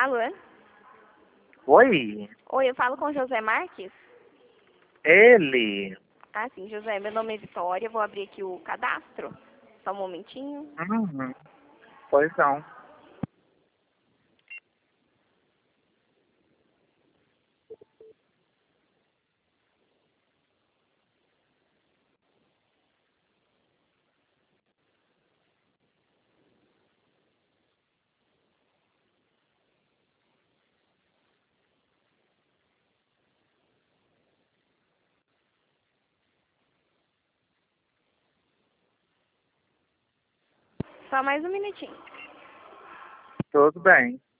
falo, é? Oi, Oi, eu falo com José Marques? ele. Ah, sim, José, meu nome é Vitória, vou abrir aqui o cadastro. Só um momentinho. Uhum. Pois não. Só mais um minutinho. Tudo bem.